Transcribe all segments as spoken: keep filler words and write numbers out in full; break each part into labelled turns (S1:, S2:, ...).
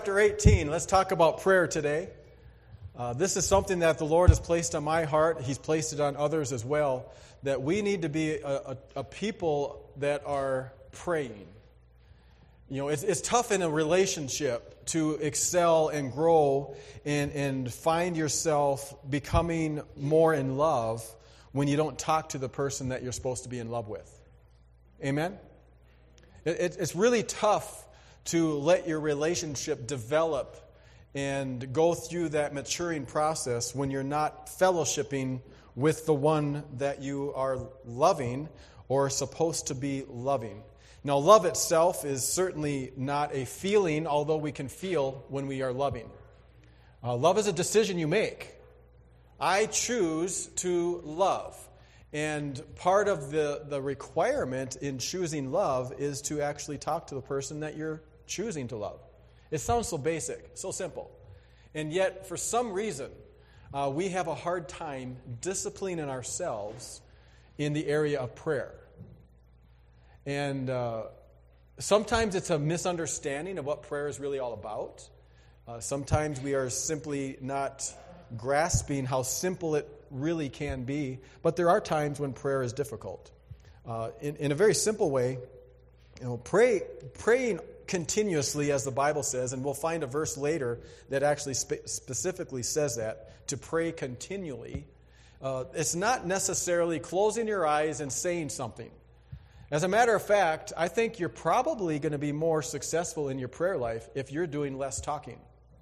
S1: Chapter eighteen, let's talk about prayer today. Uh, this is something that the Lord has placed on my heart. He's placed it on others as well, that we need to be a, a, a people that are praying. You know, it's, it's tough in a relationship to excel and grow and, and find yourself becoming more in love when you don't talk to the person that you're supposed to be in love with. Amen? It, it, it's really tough to let your relationship develop and go through that maturing process when you're not fellowshipping with the one that you are loving or supposed to be loving. Now, love itself is certainly not a feeling, although we can feel when we are loving. Uh, love is a decision you make. I choose to love. And part of the, the requirement in choosing love is to actually talk to the person that you're choosing to love. It sounds so basic, so simple. And yet, for some reason, uh, we have a hard time disciplining ourselves in the area of prayer. And uh, sometimes it's a misunderstanding of what prayer is really all about. Uh, sometimes we are simply not grasping how simple it really can be. But there are times when prayer is difficult. Uh, in, in a very simple way, you know, pray, praying continuously, as the Bible says, and we'll find a verse later that actually spe- specifically says that, to pray continually. Uh, it's not necessarily closing your eyes and saying something. As a matter of fact, I think you're probably going to be more successful in your prayer life if you're doing less talking.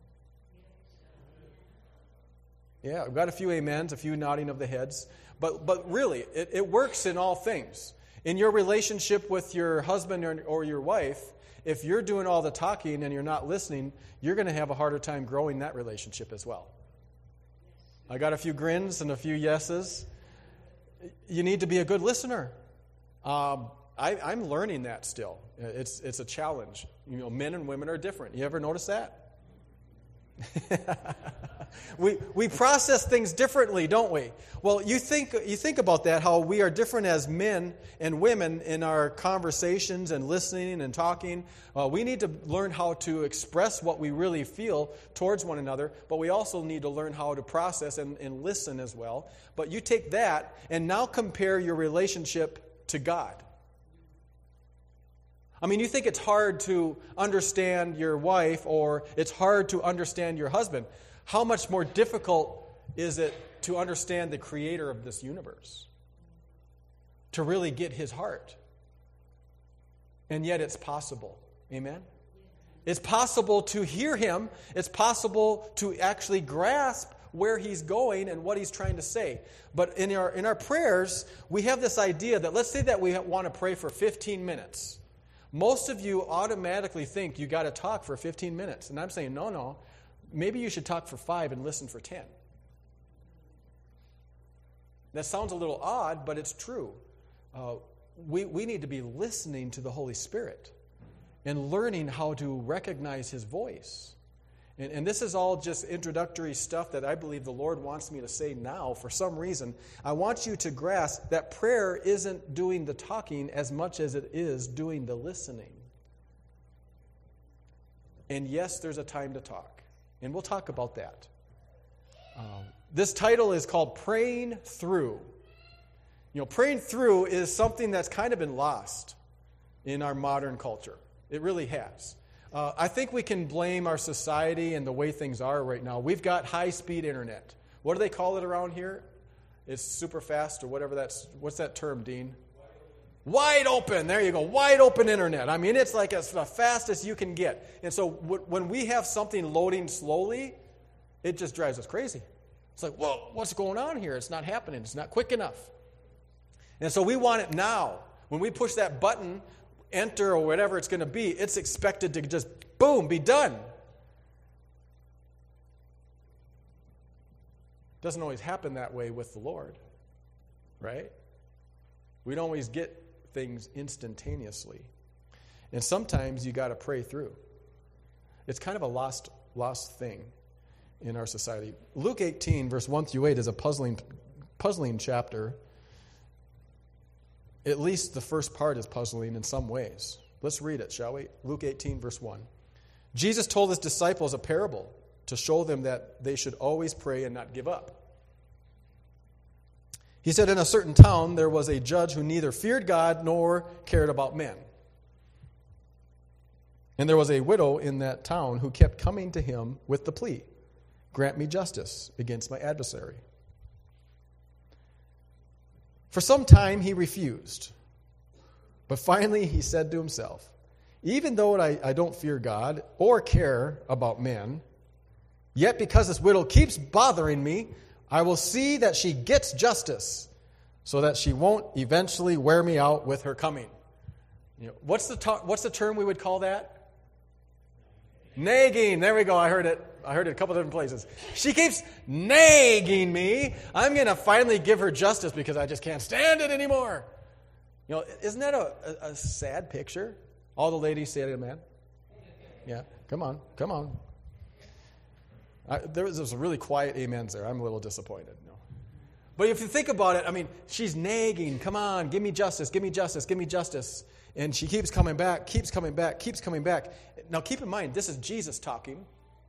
S1: Yeah, I've got a few amens, a few nodding of the heads. But but really, it, it works in all things. In your relationship with your husband or, or your wife, if you're doing all the talking and you're not listening, you're going to have a harder time growing that relationship as well. I got a few grins and a few yeses. You need to be a good listener. Um, I, I'm learning that still. It's it's a challenge. You know, men and women are different. You ever notice that? we we process things differently, don't we? Well, you think you think about that, how we are different as men and women in our conversations and listening and talking. Uh, we need to learn how to express what we really feel towards one another, but we also need to learn how to process and, and listen as well. But you take that and now compare your relationship to God. I mean, you think it's hard to understand your wife or it's hard to understand your husband. How much more difficult is it to understand the creator of this universe? To really get his heart. And yet it's possible. Amen? It's possible to hear him. It's possible to actually grasp where he's going and what he's trying to say. But in our in our prayers, we have this idea that, let's say that we want to pray for fifteen minutes. Most of you automatically think you got to talk for fifteen minutes. And I'm saying, no, no. Maybe you should talk for five and listen for ten. That sounds a little odd, but it's true. Uh, we, we need to be listening to the Holy Spirit and learning how to recognize his voice. And, and this is all just introductory stuff that I believe the Lord wants me to say now for some reason. I want you to grasp that prayer isn't doing the talking as much as it is doing the listening. And yes, there's a time to talk. And we'll talk about that. Um, this title is called Praying Through. You know, praying through is something that's kind of been lost in our modern culture. It really has. Uh, I think we can blame our society and the way things are right now. We've got high-speed internet. What do they call it around here? It's super fast or whatever that's... What's that term, Dean? Wide open. There you go. Wide open internet. I mean, it's like as the fastest you can get. And so w- when we have something loading slowly, it just drives us crazy. It's like, whoa, what's going on here? It's not happening. It's not quick enough. And so we want it now. When we push that button, enter or whatever it's going to be, it's expected to just, boom, be done. Doesn't always happen that way with the Lord, right? We don't always get things instantaneously. And sometimes you got to pray through. It's kind of a lost, lost thing in our society. Luke eighteen, verse one through eight is a puzzling, puzzling chapter. At least the first part is puzzling in some ways. Let's read it, shall we? Luke eighteen, verse one. Jesus told his disciples a parable to show them that they should always pray and not give up. He said, in a certain town there was a judge who neither feared God nor cared about men. And there was a widow in that town who kept coming to him with the plea, grant me justice against my adversary. For some time he refused. But finally he said to himself, even though I, I don't fear God or care about men, yet because this widow keeps bothering me, I will see that she gets justice so that she won't eventually wear me out with her coming. You know, what's the ta- what's the term we would call that? Nagging. There we go. I heard it. I heard it a couple different places. She keeps nagging me. I'm going to finally give her justice because I just can't stand it anymore. You know, isn't that a, a, a sad picture? All the ladies say it, man. Yeah, come on, come on. I, there was, there was a really quiet amens there. I'm a little disappointed. No. But if you think about it, I mean, she's nagging. Come on, give me justice, give me justice, give me justice. And she keeps coming back, keeps coming back, keeps coming back. Now keep in mind, this is Jesus talking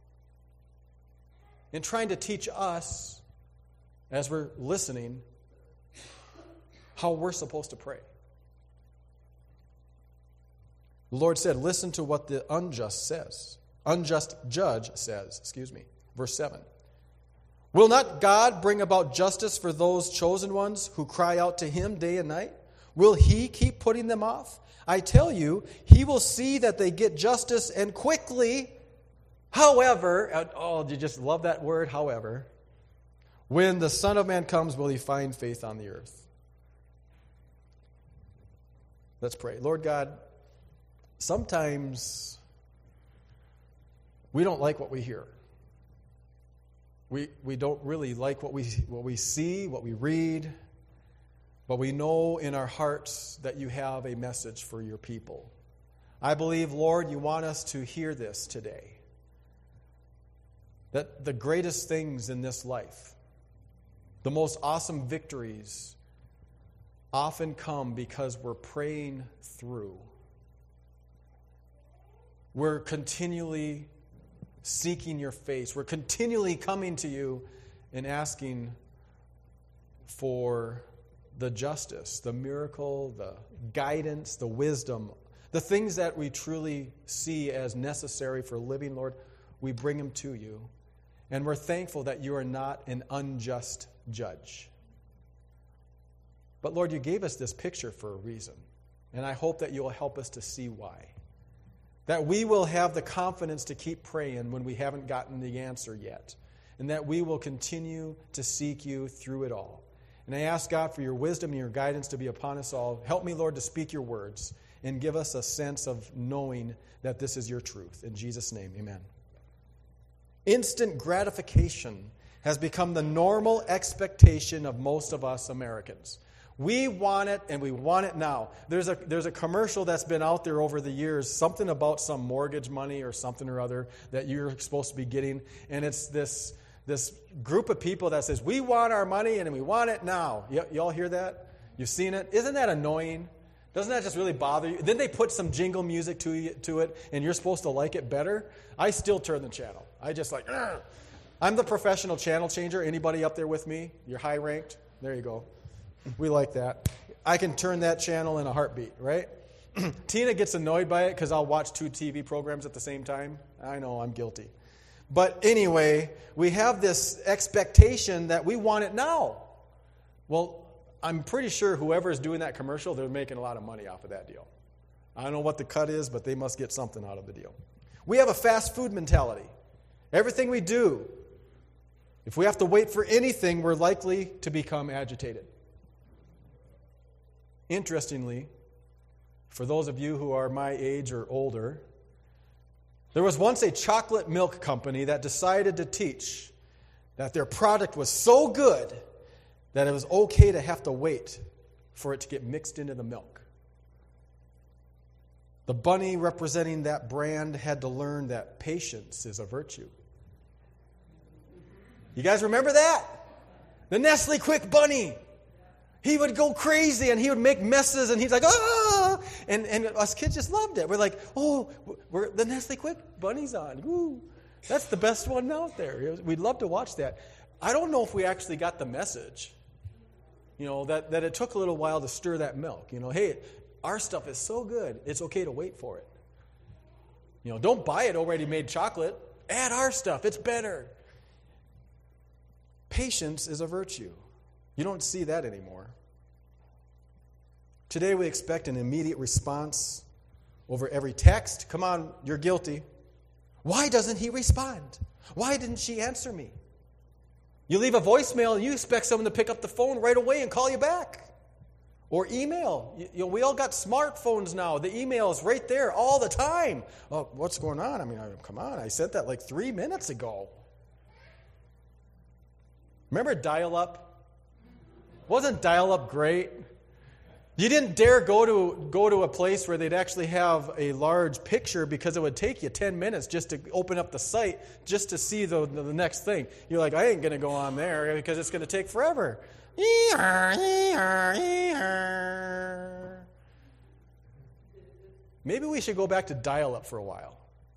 S1: and trying to teach us, as we're listening, how we're supposed to pray. The Lord said, listen to what the unjust says. Unjust judge says, excuse me. Verse seven. Will not God bring about justice for those chosen ones who cry out to him day and night? Will he keep putting them off? I tell you, he will see that they get justice and quickly. However, oh, do you just love that word, however? When the Son of Man comes, will he find faith on the earth? Let's pray. Lord God, sometimes we don't like what we hear. We we don't really like what we what we see, what we read, but we know in our hearts that you have a message for your people. I believe, Lord, you want us to hear this today. That the greatest things in this life, the most awesome victories, often come because we're praying through. We're continually seeking your face. We're continually coming to you and asking for the justice, the miracle, the guidance, the wisdom, the things that we truly see as necessary for living, Lord, we bring them to you. And we're thankful that you are not an unjust judge. But Lord, you gave us this picture for a reason. And I hope that you'll help us to see why. That we will have the confidence to keep praying when we haven't gotten the answer yet. And that we will continue to seek you through it all. And I ask God for your wisdom and your guidance to be upon us all. Help me, Lord, to speak your words and give us a sense of knowing that this is your truth. In Jesus' name, amen. Instant gratification has become the normal expectation of most of us Americans. We want it, and we want it now. There's a there's a commercial that's been out there over the years, something about some mortgage money or something or other that you're supposed to be getting, and it's this this group of people that says, we want our money, and we want it now. Y- y'all hear that? You've seen it? Isn't that annoying? Doesn't that just really bother you? Then they put some jingle music to you, to it, and you're supposed to like it better? I still turn the channel. I just like, Argh. I'm the professional channel changer. Anybody up there with me? You're high ranked? There you go. We like that. I can turn that channel in a heartbeat, right? Tina gets annoyed by it because I'll watch two T V programs at the same time. I know, I'm guilty. But anyway, we have this expectation that we want it now. Well, I'm pretty sure whoever is doing that commercial, they're making a lot of money off of that deal. I don't know what the cut is, but they must get something out of the deal. We have a fast food mentality. Everything we do, if we have to wait for anything, we're likely to become agitated. Interestingly, for those of you who are my age or older, there was once a chocolate milk company that decided to teach that their product was so good that it was okay to have to wait for it to get mixed into the milk. The bunny representing that brand had to learn that patience is a virtue. You guys remember that? The Nestle Quick Bunny. He would go crazy, and he would make messes, and he's like, ah! And, and us kids just loved it. We're like, oh, we're, the Nestle Quick Bunny's on. Woo. That's the best one out there. We'd love to watch that. I don't know if we actually got the message, you know, that, that it took a little while to stir that milk. You know, hey, our stuff is so good, it's okay to wait for it. You know, don't buy it already made chocolate. Add our stuff. It's better. Patience is a virtue. You don't see that anymore. Today we expect an immediate response over every text. Come on, you're guilty. Why doesn't he respond? Why didn't she answer me? You leave a voicemail and you expect someone to pick up the phone right away and call you back. Or email. You, you know, we all got smartphones now. The email is right there all the time. Oh, what's going on? I mean, come on. I sent that like three minutes ago. Remember dial-up? Wasn't dial-up great? You didn't dare go to go to a place where they'd actually have a large picture because it would take you ten minutes just to open up the site just to see the, the, the next thing. You're like, I ain't going to go on there because it's going to take forever. Maybe we should go back to dial-up for a while.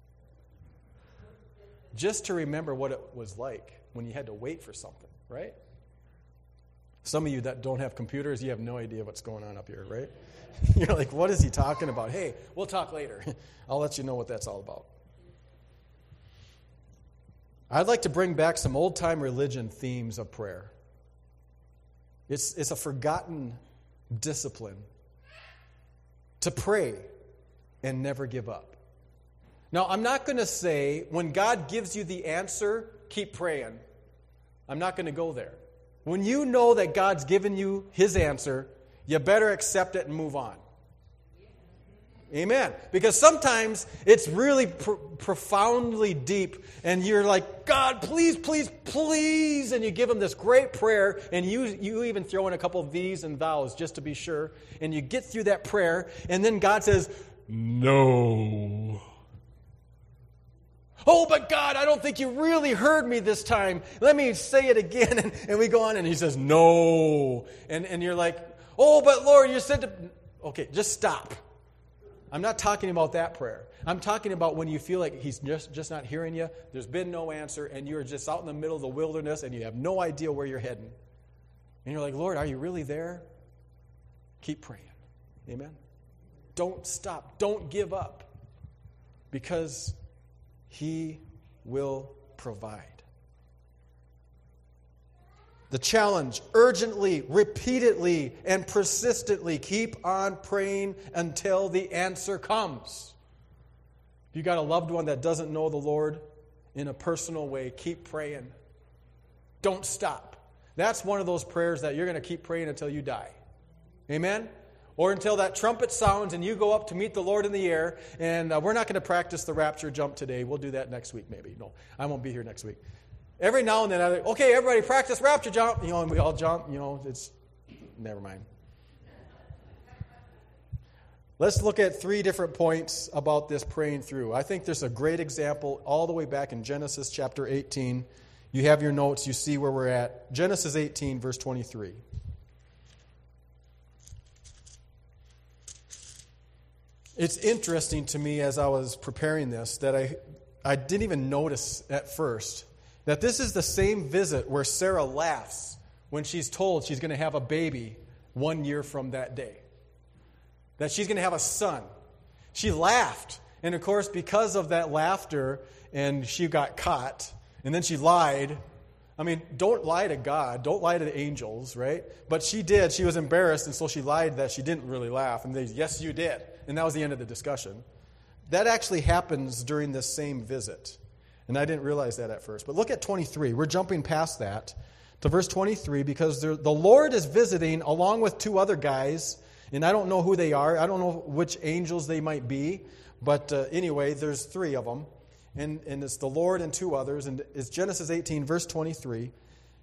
S1: Just to remember what it was like when you had to wait for something, right? Some of you that don't have computers, you have no idea what's going on up here, right? You're like, what is he talking about? Hey, we'll talk later. I'll let you know what that's all about. I'd like to bring back some old-time religion themes of prayer. It's, it's a forgotten discipline to pray and never give up. Now, I'm not going to say when God gives you the answer, keep praying. I'm not going to go there. When you know that God's given you his answer, you better accept it and move on. Amen. Because sometimes it's really pr- profoundly deep, and you're like, God, please, please, please, and you give him this great prayer, and you, you even throw in a couple of these and thous just to be sure, and you get through that prayer, and then God says, no. Oh, but God, I don't think you really heard me this time. Let me say it again. And, and we go on, and he says, no. And, and you're like, oh, but Lord, you said to... Okay, just stop. I'm not talking about that prayer. I'm talking about when you feel like he's just, just not hearing you, there's been no answer, and you're just out in the middle of the wilderness, and you have no idea where you're heading. And you're like, Lord, are you really there? Keep praying. Amen? Don't stop. Don't give up. Because he will provide. The challenge, urgently, repeatedly, and persistently keep on praying until the answer comes. If you got a loved one that doesn't know the Lord in a personal way, keep praying. Don't stop. That's one of those prayers that you're going to keep praying until you die. Amen? Or until that trumpet sounds and you go up to meet the Lord in the air. And uh, we're not going to practice the rapture jump today. We'll do that next week maybe. No, I won't be here next week. Every now and then, I okay, everybody practice rapture jump. You know, and we all jump. You know, it's, never mind. Let's look at three different points about this praying through. I think there's a great example all the way back in Genesis chapter eighteen. You have your notes. You see where we're at. Genesis eighteen, verse twenty-three. It's interesting to me as I was preparing this that I, I didn't even notice at first that this is the same visit where Sarah laughs when she's told she's going to have a baby one year from that day. That she's going to have a son. She laughed. And of course, because of that laughter, and she got caught, and then she lied. I mean, don't lie to God. Don't lie to the angels, right? But she did. She was embarrassed, and so she lied that she didn't really laugh. And they, yes, you did. And that was the end of the discussion. That actually happens during this same visit. And I didn't realize that at first. But look at twenty-three. We're jumping past that to verse twenty-three because the Lord is visiting along with two other guys. And I don't know who they are. I don't know which angels they might be. But uh, anyway, there's three of them. And, and it's the Lord and two others. And it's Genesis eighteen, verse twenty-three.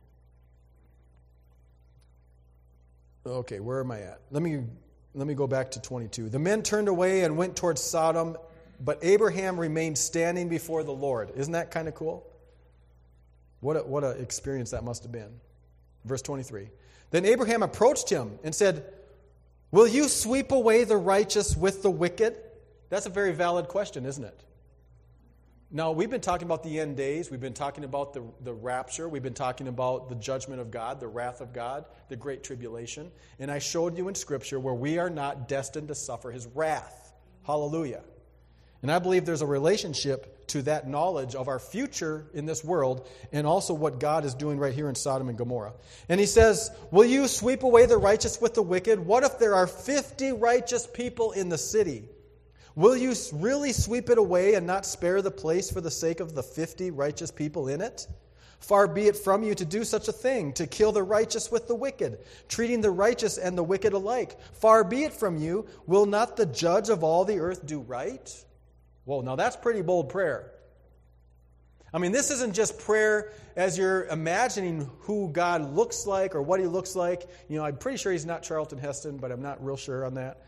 S1: Okay, where am I at? Let me, let me go back to twenty-two. The men turned away and went towards Sodom, but Abraham remained standing before the Lord. Isn't that kind of cool? What a, what an experience that must have been. Verse twenty-three. Then Abraham approached him and said, will you sweep away the righteous with the wicked? That's a very valid question, isn't it? Now, we've been talking about the end days. We've been talking about the, the rapture. We've been talking about the judgment of God, the wrath of God, the great tribulation. And I showed you in Scripture where we are not destined to suffer his wrath. Hallelujah. And I believe there's a relationship to that knowledge of our future in this world and also what God is doing right here in Sodom and Gomorrah. And he says, will you sweep away the righteous with the wicked? What if there are fifty righteous people in the city? Will you really sweep it away and not spare the place for the sake of the fifty righteous people in it? Far be it from you to do such a thing, to kill the righteous with the wicked, treating the righteous and the wicked alike. Far be it from you. Will not the judge of all the earth do right? Whoa, now that's pretty bold prayer. I mean, this isn't just prayer as you're imagining who God looks like or what he looks like. You know, I'm pretty sure he's not Charlton Heston, but I'm not real sure on that.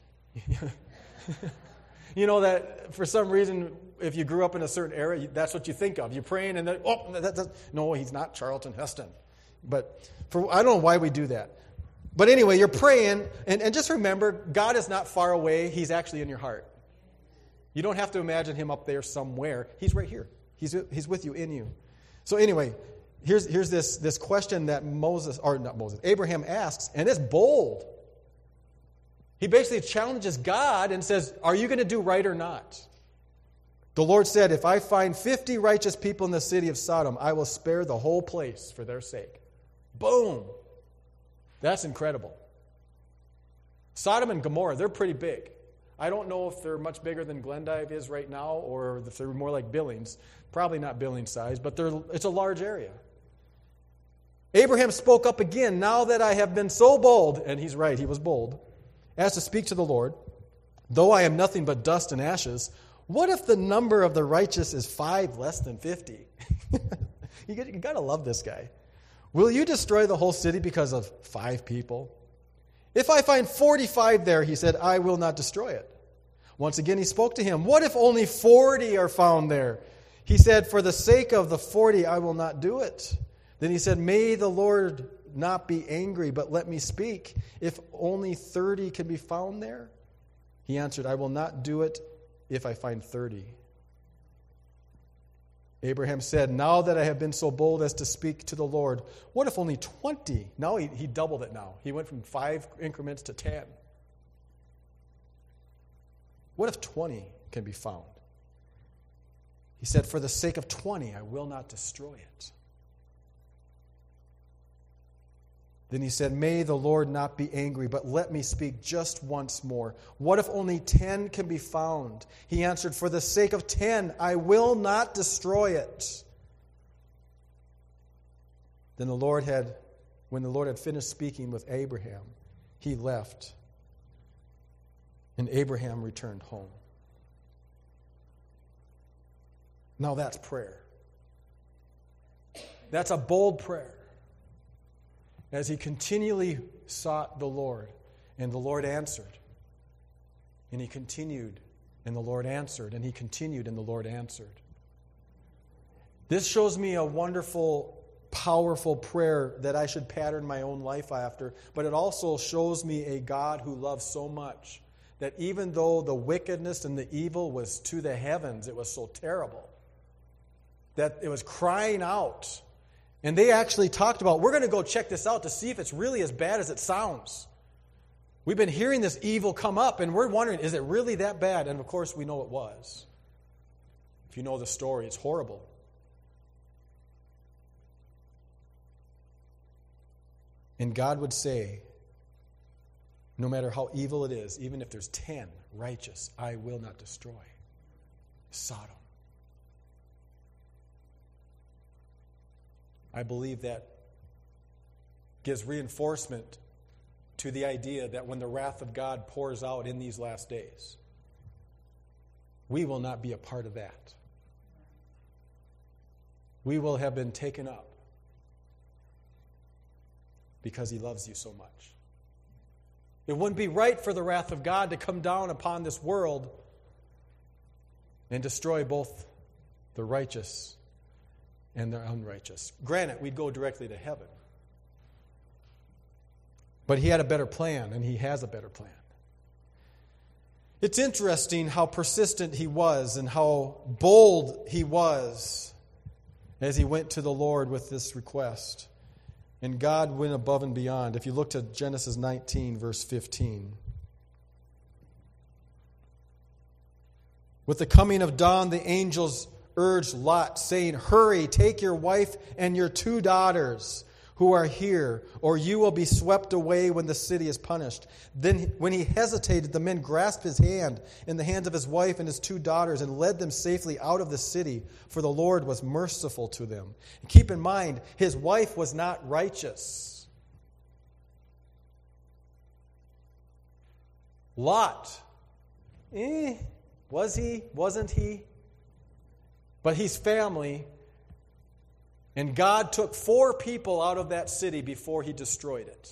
S1: You know that for some reason, if you grew up in a certain era, that's what you think of. You're praying and then, oh, that, that, no, he's not Charlton Heston. But for, I don't know why we do that. But anyway, you're praying, and, and just remember, God is not far away. He's actually in your heart. You don't have to imagine him up there somewhere. He's right here. He's, he's with you, in you. So anyway, here's, here's this, this question that Moses, or not Moses, Abraham asks, and it's bold. He basically challenges God and says, are you going to do right or not? The Lord said, if I find fifty righteous people in the city of Sodom, I will spare the whole place for their sake. Boom. That's incredible. Sodom and Gomorrah, they're pretty big. I don't know if they're much bigger than Glendive is right now or if they're more like Billings. Probably not Billings size, but they're, it's a large area. Abraham spoke up again, now that I have been so bold, and he's right, he was bold, as to speak to the Lord, though I am nothing but dust and ashes, what if the number of the righteous is five less than fifty? you got, you got to love this guy. Will you destroy the whole city because of five people? If I find forty-five there, he said, I will not destroy it. Once again he spoke to him, what if only forty are found there? He said, for the sake of the forty, I will not do it. Then he said, may the Lord not be angry, but let me speak. If only thirty can be found there? He answered, I will not do it if I find thirty. Abraham said, now that I have been so bold as to speak to the Lord, what if only twenty? Now he, he doubled it now. He went from five increments to ten. What if twenty can be found? He said, for the sake of twenty, I will not destroy it. Then he said, may the Lord not be angry, but let me speak just once more. What if only ten can be found? He answered, for the sake of ten, I will not destroy it. Then the Lord had, when the Lord had finished speaking with Abraham, he left, and Abraham returned home. Now that's prayer. That's a bold prayer. As he continually sought the Lord, and the Lord answered. And he continued, and the Lord answered, and he continued, and the Lord answered. This shows me a wonderful, powerful prayer that I should pattern my own life after, but it also shows me a God who loves so much that even though the wickedness and the evil was to the heavens, it was so terrible, that it was crying out. And they actually talked about, we're going to go check this out to see if it's really as bad as it sounds. We've been hearing this evil come up, and we're wondering, is it really that bad? And of course, we know it was. If you know the story, it's horrible. And God would say, no matter how evil it is, even if there's ten righteous, I will not destroy Sodom. I believe that gives reinforcement to the idea that when the wrath of God pours out in these last days, we will not be a part of that. We will have been taken up because he loves you so much. It wouldn't be right for the wrath of God to come down upon this world and destroy both the righteous and the unrighteous. Granted, we'd go directly to heaven. But he had a better plan, and he has a better plan. It's interesting how persistent he was and how bold he was as he went to the Lord with this request. And God went above and beyond. If you look to Genesis nineteen, verse fifteen. With the coming of dawn, the angels urged Lot, saying, "Hurry, take your wife and your two daughters who are here, or you will be swept away when the city is punished." Then when he hesitated, the men grasped his hand in the hands of his wife and his two daughters and led them safely out of the city, for the Lord was merciful to them. And keep in mind, his wife was not righteous. Lot, eh, was he? Wasn't he? But he's family. And God took four people out of that city before he destroyed it.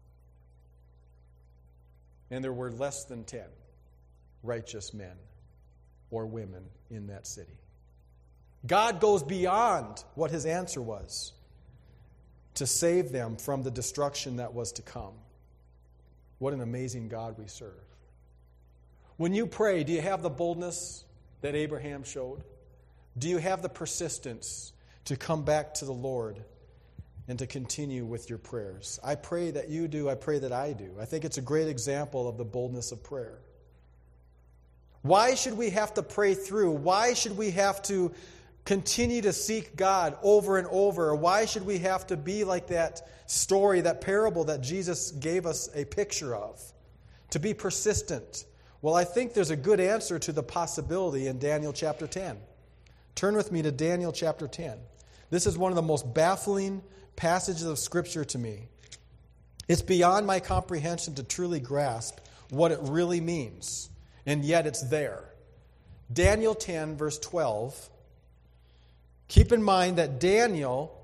S1: And there were less than ten righteous men or women in that city. God goes beyond what his answer was to save them from the destruction that was to come. What an amazing God we serve. When you pray, do you have the boldness that Abraham showed? Do you have the persistence to come back to the Lord and to continue with your prayers? I pray that you do. I pray that I do. I think it's a great example of the boldness of prayer. Why should we have to pray through? Why should we have to continue to seek God over and over? Why should we have to be like that story, that parable that Jesus gave us a picture of? To be persistent. Well, I think there's a good answer to the possibility in Daniel chapter ten. Turn with me to Daniel chapter ten. This is one of the most baffling passages of Scripture to me. It's beyond my comprehension to truly grasp what it really means, and yet it's there. Daniel ten, verse twelve. Keep in mind that Daniel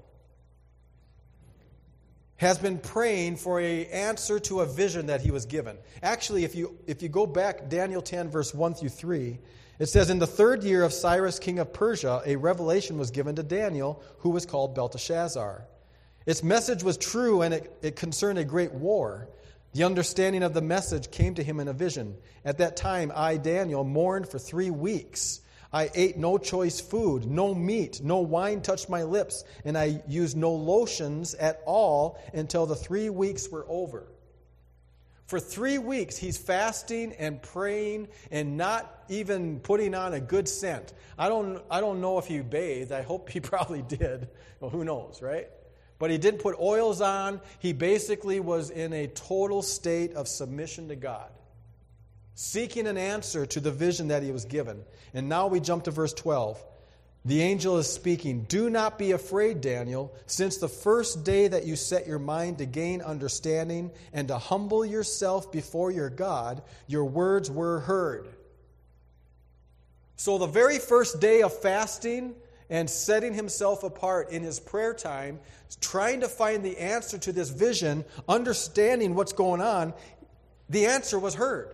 S1: has been praying for an answer to a vision that he was given. Actually, if you if you go back, Daniel ten, verse one through three, it says, "In the third year of Cyrus, king of Persia, a revelation was given to Daniel, who was called Belteshazzar. Its message was true, and it, it concerned a great war. The understanding of the message came to him in a vision. At that time, I, Daniel, mourned for three weeks. I ate no choice food, no meat, no wine touched my lips, and I used no lotions at all until the three weeks were over." For three weeks, he's fasting and praying and not even putting on a good scent. I don't, I don't know if he bathed. I hope he probably did. Well, who knows, right? But he didn't put oils on. He basically was in a total state of submission to God, seeking an answer to the vision that he was given. And now we jump to verse twelve. The angel is speaking. "Do not be afraid, Daniel, since the first day that you set your mind to gain understanding and to humble yourself before your God, your words were heard." So the very first day of fasting and setting himself apart in his prayer time, trying to find the answer to this vision, understanding what's going on, the answer was heard.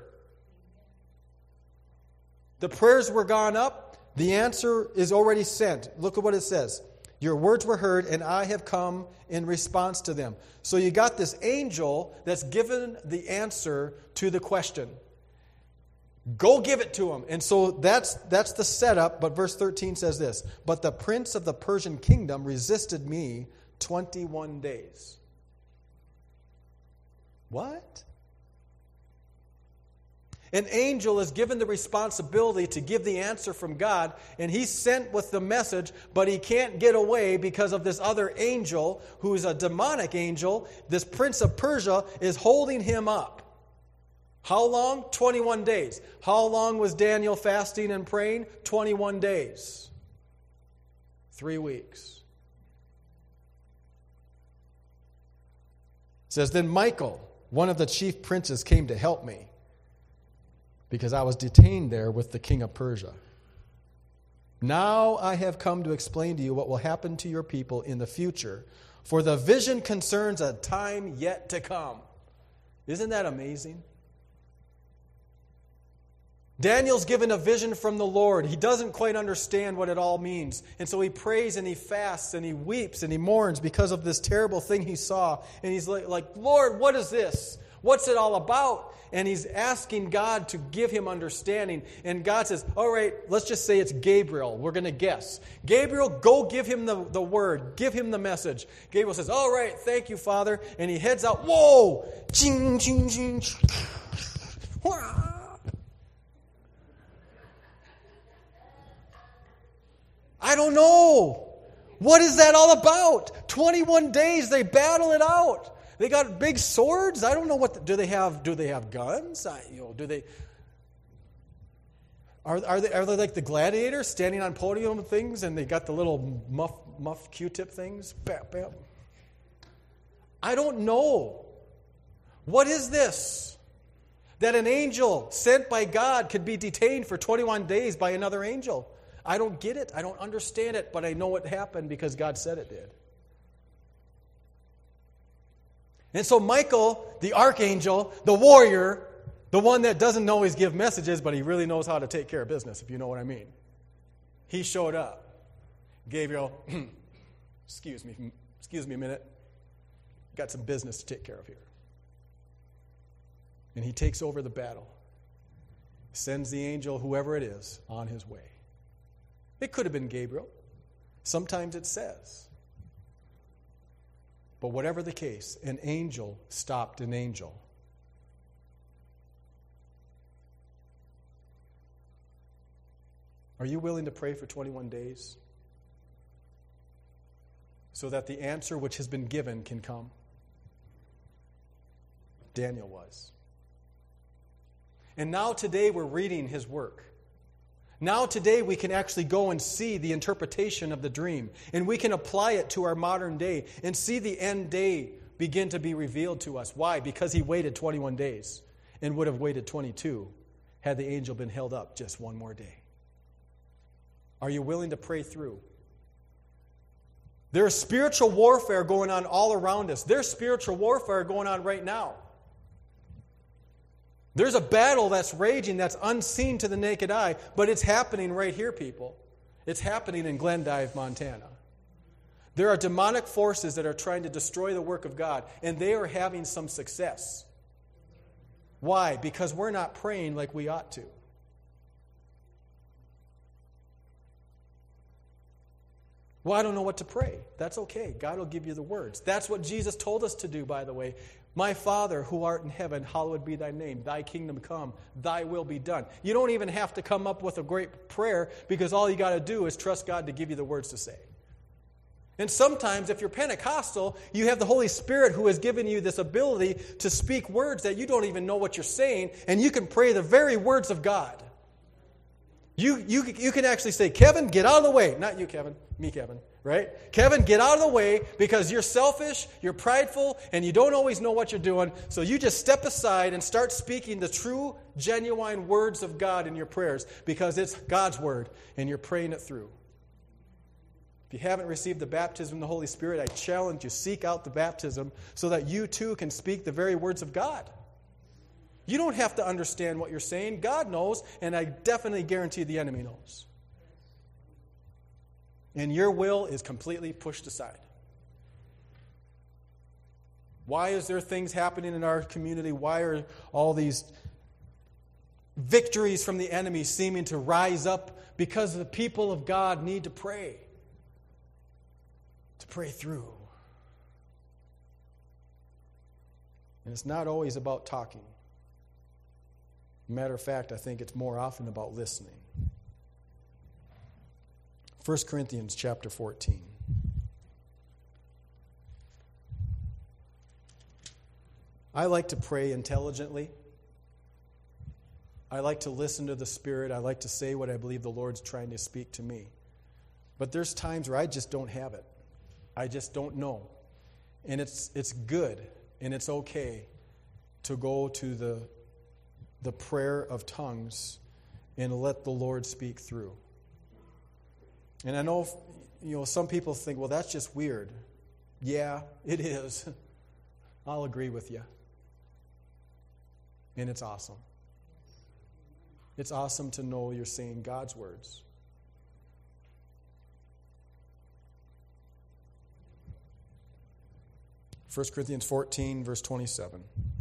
S1: The prayers were gone up. The answer is already sent. Look at what it says. "Your words were heard, and I have come in response to them." So you got this angel that's given the answer to the question. Go give it to him. And so that's that's the setup. But verse thirteen says this: "But the prince of the Persian kingdom resisted me twenty-one days." What? An angel is given the responsibility to give the answer from God, and he's sent with the message, but he can't get away because of this other angel who is a demonic angel. This prince of Persia is holding him up. How long? twenty-one days. How long was Daniel fasting and praying? twenty-one days. Three weeks. It says, "Then Michael, one of the chief princes, came to help me, because I was detained there with the king of Persia. Now I have come to explain to you what will happen to your people in the future, for the vision concerns a time yet to come." Isn't that amazing? Daniel's given a vision from the Lord. He doesn't quite understand what it all means. And so he prays and he fasts and he weeps and he mourns because of this terrible thing he saw. And he's like, like, Lord, what is this? What's it all about? And he's asking God to give him understanding. And God says, all right, let's just say it's Gabriel. We're going to guess. Gabriel, go give him the, the word. Give him the message. Gabriel says, all right, thank you, Father. And he heads out. Whoa! Ching, ching, ching. I don't know. What is that all about? twenty-one days, they battle it out. They got big swords. I don't know what the, do they have. Do they have guns? I, you know, do they? Are are they are they like the gladiators standing on podium things and they got the little muff muff Q-tip things? Bam, bam. I don't know. What is this? That an angel sent by God could be detained for twenty-one days by another angel. I don't get it. I don't understand it, but I know it happened because God said it did. And so Michael, the archangel, the warrior, the one that doesn't always give messages, but he really knows how to take care of business, if you know what I mean. He showed up. Gabriel, excuse me, excuse me a minute. Got some business to take care of here. And he takes over the battle. Sends the angel, whoever it is, on his way. It could have been Gabriel. Sometimes it says. But whatever the case, an angel stopped an angel. Are you willing to pray for twenty-one days? So that the answer which has been given can come? Daniel was. And now today we're reading his work. Now today we can actually go and see the interpretation of the dream. And we can apply it to our modern day and see the end day begin to be revealed to us. Why? Because he waited twenty-one days and would have waited twenty-two had the angel been held up just one more day. Are you willing to pray through? There's spiritual warfare going on all around us. There's spiritual warfare going on right now. There's a battle that's raging that's unseen to the naked eye, but it's happening right here, people. It's happening in Glendive, Montana. There are demonic forces that are trying to destroy the work of God, and they are having some success. Why? Because we're not praying like we ought to. Well, I don't know what to pray. That's okay. God will give you the words. That's what Jesus told us to do, by the way. My Father, who art in heaven, hallowed be thy name. Thy kingdom come. Thy will be done. You don't even have to come up with a great prayer because all you got to do is trust God to give you the words to say. And sometimes, if you're Pentecostal, you have the Holy Spirit who has given you this ability to speak words that you don't even know what you're saying, and you can pray the very words of God. You, you, you can actually say, Kevin, get out of the way. Not you, Kevin. Me, Kevin. Right? Kevin, get out of the way because you're selfish, you're prideful, and you don't always know what you're doing. So you just step aside and start speaking the true, genuine words of God in your prayers because it's God's word and you're praying it through. If you haven't received the baptism of the Holy Spirit, I challenge you, seek out the baptism so that you too can speak the very words of God. You don't have to understand what you're saying. God knows, and I definitely guarantee the enemy knows. And your will is completely pushed aside. Why is there things happening in our community? Why are all these victories from the enemy seeming to rise up? Because the people of God need to pray. To pray through. And it's not always about talking. Matter of fact, I think it's more often about listening. First Corinthians chapter fourteen. I like to pray intelligently. I like to listen to the Spirit. I like to say what I believe the Lord's trying to speak to me. But there's times where I just don't have it. I just don't know. And it's it's good and it's okay to go to the the prayer of tongues and let the Lord speak through. And I know, you know, some people think, well, that's just weird. Yeah, it is. I'll agree with you. And it's awesome. It's awesome to know you're saying God's words. First Corinthians fourteen, verse twenty-seven.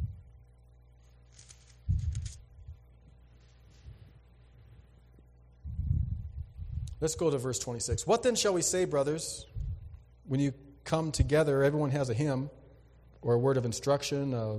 S1: Let's go to verse twenty-six. What then shall we say, brothers? When you come together, everyone has a hymn or a word of instruction, a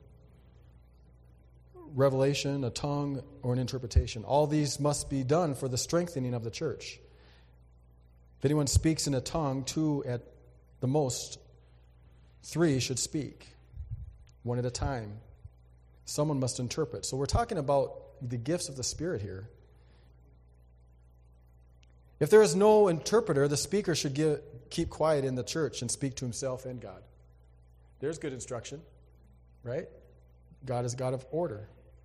S1: revelation, a tongue, or an interpretation. All these must be done for the strengthening of the church. If anyone speaks in a tongue, two at the most, three should speak, one at a time. Someone must interpret. So we're talking about the gifts of the Spirit here. If there is no interpreter, the speaker should give, keep quiet in the church and speak to himself and God. There's good instruction, right? God is God of order.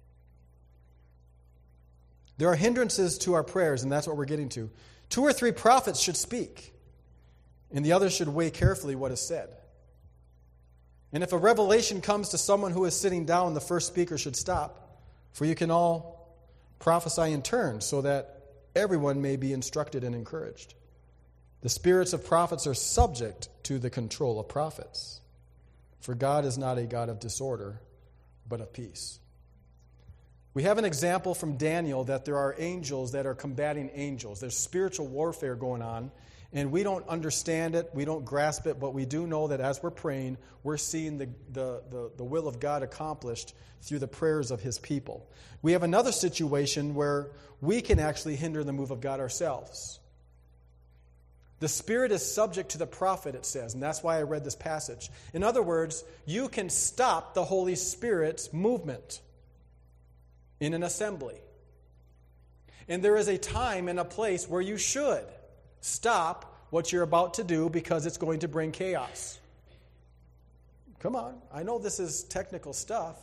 S1: There are hindrances to our prayers, and that's what we're getting to. Two or three prophets should speak, and the others should weigh carefully what is said. And if a revelation comes to someone who is sitting down, the first speaker should stop, for you can all prophesy in turn, so that everyone may be instructed and encouraged. The spirits of prophets are subject to the control of prophets, for God is not a God of disorder, but of peace. We have an example from Daniel that there are angels that are combating angels. There's spiritual warfare going on, and we don't understand it, we don't grasp it, but we do know that as we're praying, we're seeing the, the, the, the will of God accomplished through the prayers of his people. We have another situation where we can actually hinder the move of God ourselves. The Spirit is subject to the prophet, it says, and that's why I read this passage. In other words, you can stop the Holy Spirit's movement in an assembly. And there is a time and a place where you should stop what you're about to do because it's going to bring chaos. Come on, I know this is technical stuff.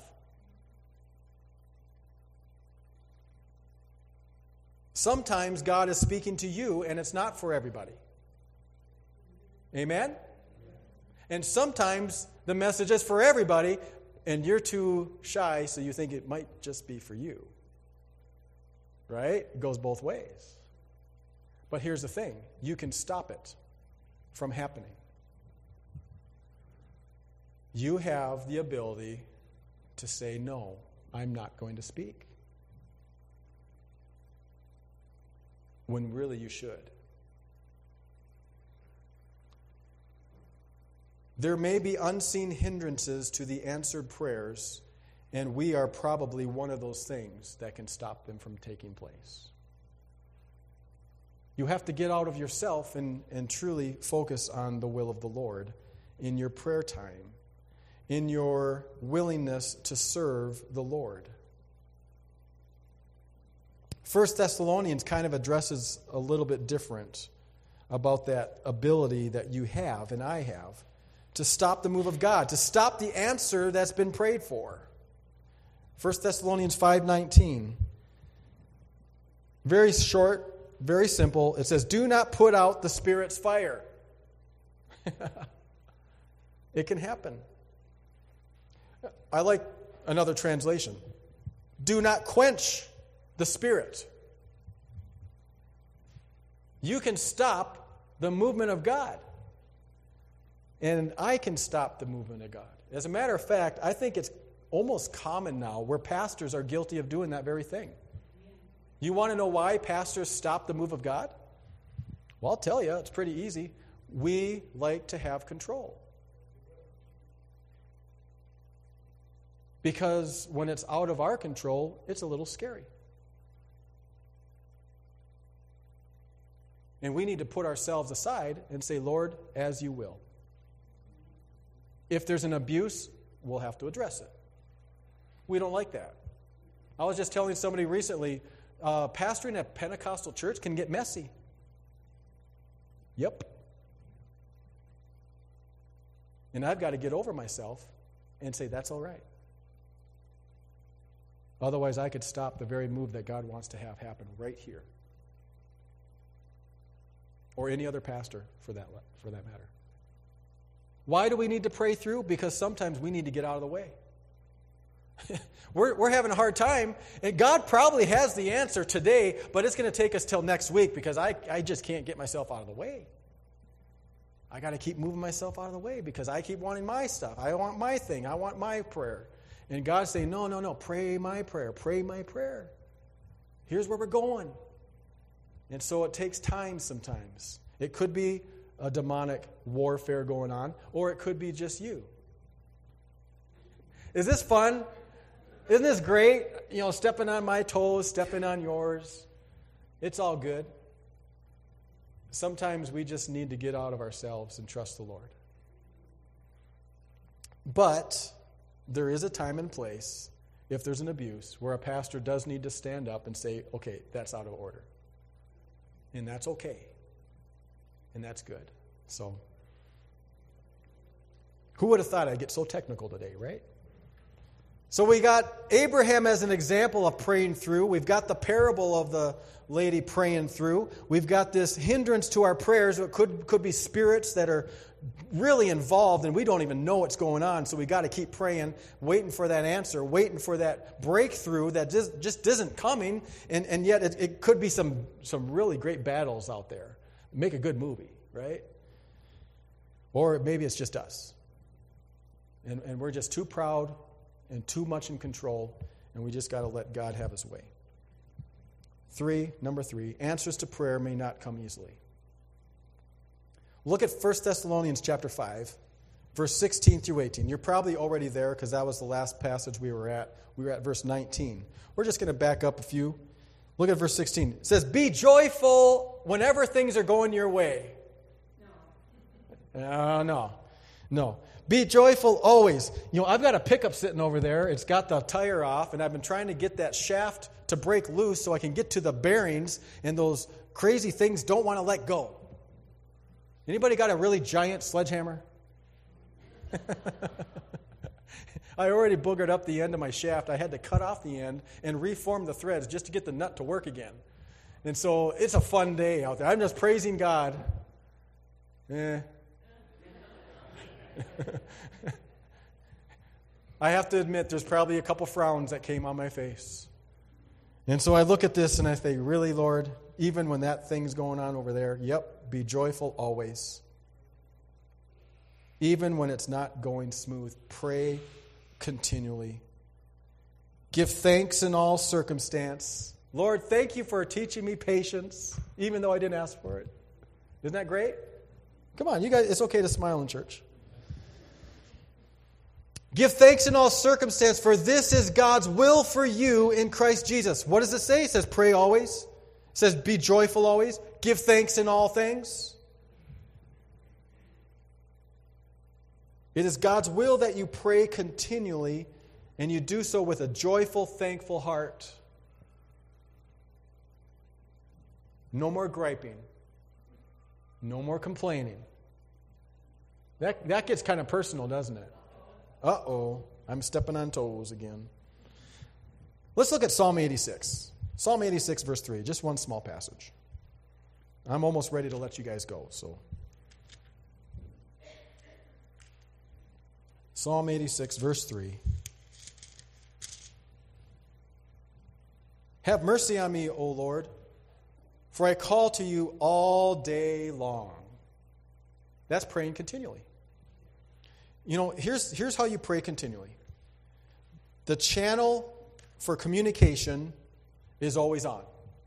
S1: Sometimes God is speaking to you and it's not for everybody. Amen? And sometimes the message is for everybody and you're too shy, so you think it might just be for you. Right? It goes both ways. But here's the thing. You can stop it from happening. You have the ability to say, no, I'm not going to speak. When really you should. There may be unseen hindrances to the answered prayers, and we are probably one of those things that can stop them from taking place. You have to get out of yourself and, and truly focus on the will of the Lord in your prayer time, in your willingness to serve the Lord. First Thessalonians kind of addresses a little bit different about that ability that you have and I have to stop the move of God, to stop the answer that's been prayed for. First Thessalonians five nineteen. Very short, very simple. It says, do not put out the Spirit's fire. It can happen. I like another translation. Do not quench the Spirit. You can stop the movement of God. And I can stop the movement of God. As a matter of fact, I think it's almost common now where pastors are guilty of doing that very thing. You want to know why pastors stop the move of God? Well, I'll tell you, it's pretty easy. We like to have control. Because when it's out of our control, it's a little scary. And we need to put ourselves aside and say, Lord, as you will. If there's an abuse, we'll have to address it. We don't like that. I was just telling somebody recently, uh, pastoring a Pentecostal church can get messy. Yep. And I've got to get over myself and say, that's all right. Otherwise, I could stop the very move that God wants to have happen right here. Or any other pastor, for that, for that matter. Why do we need to pray through? Because sometimes we need to get out of the way. we're, we're having a hard time, and God probably has the answer today, but it's going to take us till next week because I, I just can't get myself out of the way. I got to keep moving myself out of the way because I keep wanting my stuff. I want my thing. I want my prayer. And God's saying, no, no, no, pray my prayer. Pray my prayer. Here's where we're going. And so it takes time sometimes. It could be a demonic warfare going on, or it could be just you. Is this fun? Isn't this great? You know, stepping on my toes, stepping on yours. It's all good. Sometimes we just need to get out of ourselves and trust the Lord. But there is a time and place, if there's an abuse, where a pastor does need to stand up and say, okay, that's out of order. And that's okay. And that's good. So, who would have thought I'd get so technical today, right? So we got Abraham as an example of praying through. We've got the parable of the lady praying through. We've got this hindrance to our prayers. It could, could be spirits that are really involved and we don't even know what's going on. So we got to keep praying, waiting for that answer, waiting for that breakthrough that just, just isn't coming. And, and yet it, it could be some, some really great battles out there. Make a good movie, right? Or maybe it's just us. And, and we're just too proud and too much in control, and we just got to let God have his way. Three, number three, answers to prayer may not come easily. Look at First Thessalonians chapter five, verse sixteen through eighteen. You're probably already there because that was the last passage we were at. We were at verse nineteen. We're just going to back up a few. Look at verse sixteen. It says, be joyful whenever things are going your way. No. Uh, no. No. Be joyful always. You know, I've got a pickup sitting over there. It's got the tire off, and I've been trying to get that shaft to break loose so I can get to the bearings, and those crazy things don't want to let go. Anybody got a really giant sledgehammer? I already boogered up the end of my shaft. I had to cut off the end and reform the threads just to get the nut to work again. And so it's a fun day out there. I'm just praising God. Eh. I have to admit, there's probably a couple frowns that came on my face. And so I look at this and I think, really, Lord, even when that thing's going on over there, yep, be joyful always. Even when it's not going smooth, pray continually. Give thanks in all circumstance. Lord, thank you for teaching me patience, even though I didn't ask for it. Isn't that great? Come on, you guys, it's okay to smile in church. Give thanks in all circumstance, for this is God's will for you in Christ Jesus. What does it say? It says pray always. It says be joyful always. Give thanks in all things. It is God's will that you pray continually, and you do so with a joyful, thankful heart. No more griping. No more complaining. That, that gets kind of personal, doesn't it? Uh-oh, I'm stepping on toes again. Let's look at Psalm eighty-six. Psalm eighty-six, verse three, just one small passage. I'm almost ready to let you guys go, so. Psalm eighty-six, verse three. Have mercy on me, O Lord, for I call to you all day long. That's praying continually. You know, here's, here's how you pray continually. The channel for communication is always on.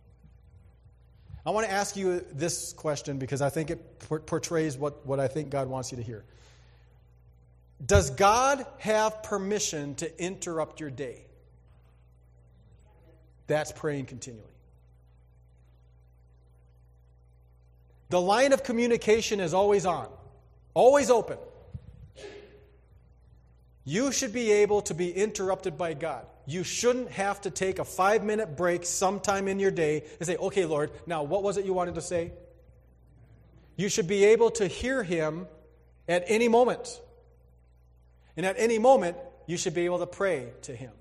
S1: I want to ask you this question because I think it portrays what, what I think God wants you to hear. Does God have permission to interrupt your day? That's praying continually. The line of communication is always on, always open. You should be able to be interrupted by God. You shouldn't have to take a five-minute break sometime in your day and say, okay, Lord, now what was it you wanted to say? You should be able to hear him at any moment. And at any moment, you should be able to pray to him.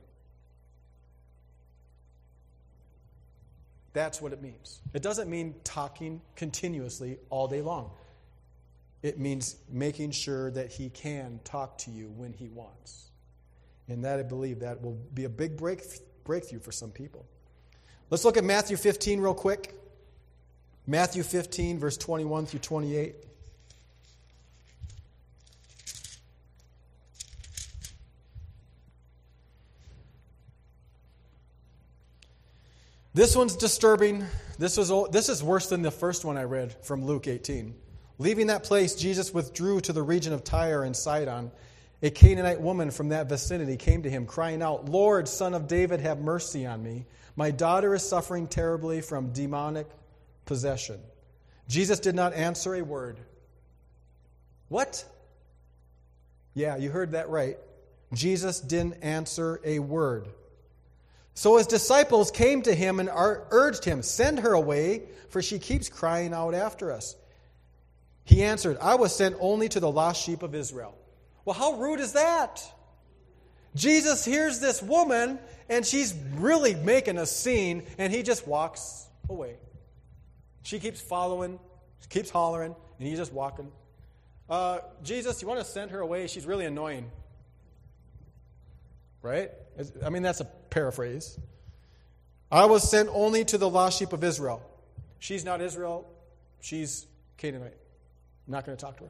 S1: That's what it means. It doesn't mean talking continuously all day long. It means making sure that he can talk to you when he wants. And that, I believe, that will be a big break, breakthrough for some people. Let's look at Matthew fifteen real quick. Matthew fifteen, verse twenty-one through twenty-eight. This one's disturbing. This was this is worse than the first one I read from Luke eighteen. Leaving that place, Jesus withdrew to the region of Tyre and Sidon. A Canaanite woman from that vicinity came to him, crying out, "Lord, Son of David, have mercy on me. My daughter is suffering terribly from demonic possession." Jesus did not answer a word. What? Yeah, you heard that right. Jesus didn't answer a word. So his disciples came to him and urged him, "Send her away, for she keeps crying out after us." He answered, "I was sent only to the lost sheep of Israel." Well, how rude is that? Jesus hears this woman, and she's really making a scene, and he just walks away. She keeps following, keeps hollering, and he's just walking. Uh, Jesus, you want to send her away? She's really annoying. Right? I mean, that's a paraphrase. I was sent only to the lost sheep of Israel. She's not Israel. She's Canaanite. I'm not going to talk to her.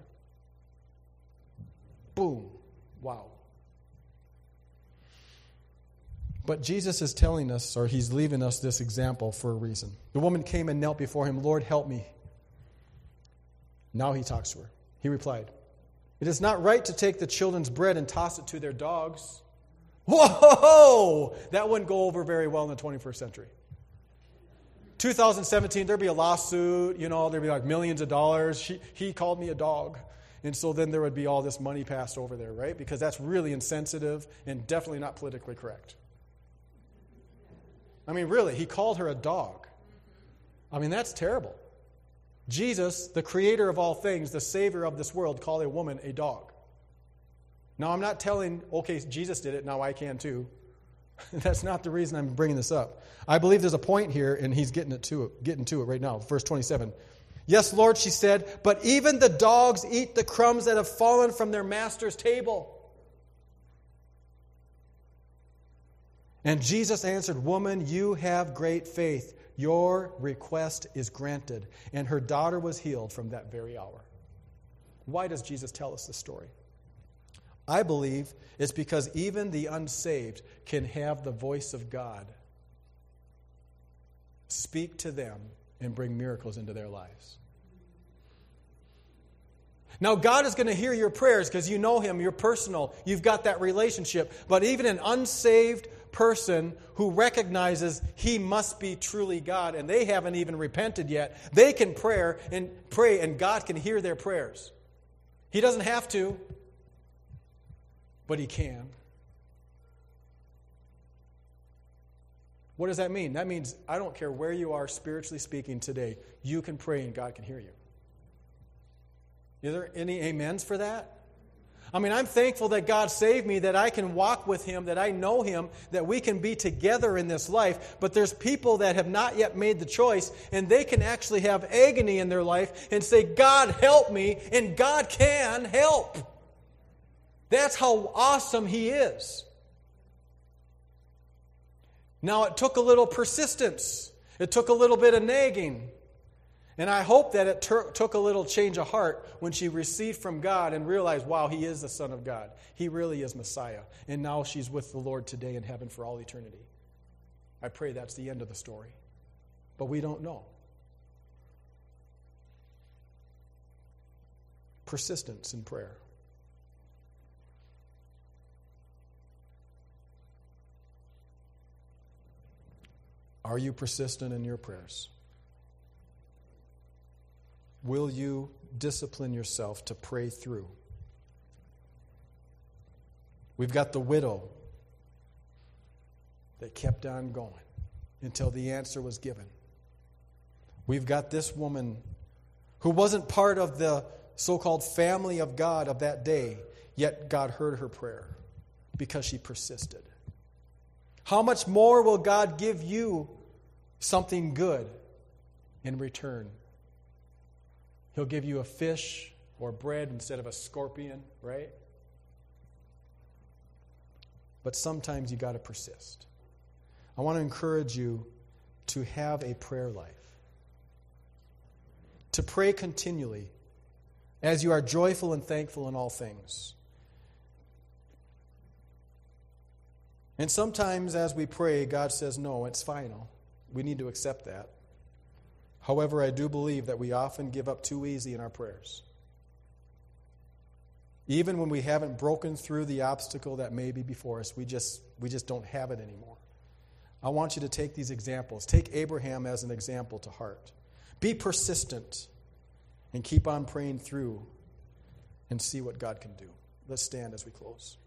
S1: Boom. Wow. But Jesus is telling us, or he's leaving us this example for a reason. The woman came and knelt before him. "Lord, help me." Now he talks to her. He replied, "It is not right to take the children's bread and toss it to their dogs." Whoa! That wouldn't go over very well in the twenty-first century. two thousand seventeen, there'd be a lawsuit, you know, there'd be like millions of dollars. She, he called me a dog. And so then there would be all this money passed over there, right? Because that's really insensitive and definitely not politically correct. I mean, really, he called her a dog. I mean, that's terrible. Jesus, the creator of all things, the savior of this world, called a woman a dog. Now, I'm not telling, okay, Jesus did it, now I can too. That's not the reason I'm bringing this up. I believe there's a point here, and he's getting it to it, getting to it right now. Verse twenty-seven. "Yes, Lord," she said, "but even the dogs eat the crumbs that have fallen from their master's table." And Jesus answered, "Woman, you have great faith. Your request is granted." And her daughter was healed from that very hour. Why does Jesus tell us this story? I believe it's because even the unsaved can have the voice of God speak to them and bring miracles into their lives. Now, God is going to hear your prayers because you know Him, you're personal, you've got that relationship. But even an unsaved person who recognizes He must be truly God and they haven't even repented yet, they can pray and pray and God can hear their prayers. He doesn't have to, but He can. What does that mean? That means I don't care where you are spiritually speaking today, you can pray and God can hear you. Is there any amens for that? I mean, I'm thankful that God saved me, that I can walk with Him, that I know Him, that we can be together in this life. But there's people that have not yet made the choice, and they can actually have agony in their life and say, "God, help me," and God can help. That's how awesome He is. Now, it took a little persistence. It took a little bit of nagging. And I hope that it ter- took a little change of heart when she received from God and realized, wow, He is the Son of God. He really is Messiah. And now she's with the Lord today in heaven for all eternity. I pray that's the end of the story. But we don't know. Persistence in prayer. Are you persistent in your prayers? Will you discipline yourself to pray through? We've got the widow that kept on going until the answer was given. We've got this woman who wasn't part of the so-called family of God of that day, yet God heard her prayer because she persisted. How much more will God give you something good in return? He'll give you a fish or bread instead of a scorpion, right? but sometimes you got to persist. I want to encourage you to have a prayer life. To pray continually as you are joyful and thankful in all things. And sometimes as we pray, God says, no, it's final. We need to accept that. However, I do believe that we often give up too easy in our prayers. Even when we haven't broken through the obstacle that may be before us, we just we just don't have it anymore. I want you to take these examples. Take Abraham as an example to heart. Be persistent and keep on praying through and see what God can do. Let's stand as we close.